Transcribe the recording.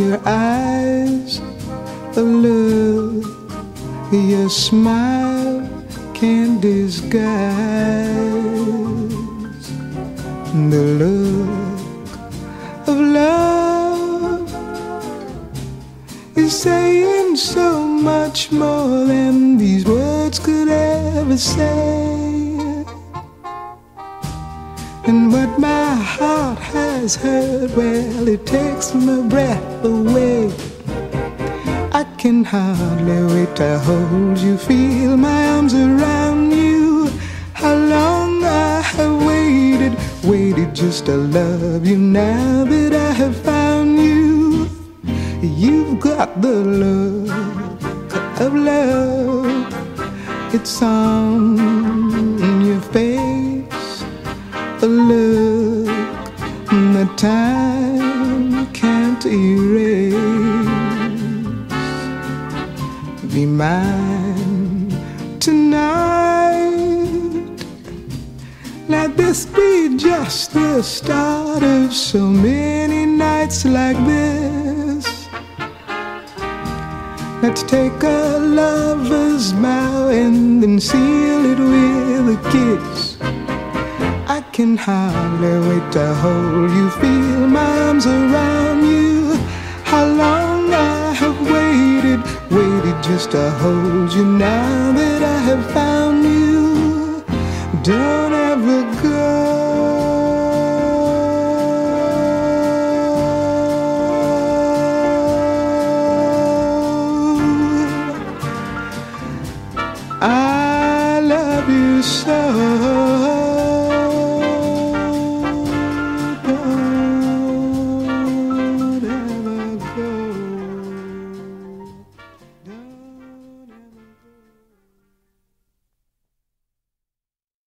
your eyes of love, your smile can't disguise the look of love. Is saying so much more than these words could ever say. And what my heart has heard, well, it takes my breath away. I can hardly wait to hold you, feel my arms around you. How long I have waited just to love you. Now that I have found you, you've got the look of love. It's on your face, a look that time can't erase. Be mine tonight. Let this be just the start of so many nights like this. Let's take a lover's vow and then seal it with a kiss. I can hardly wait to hold you, feel my arms around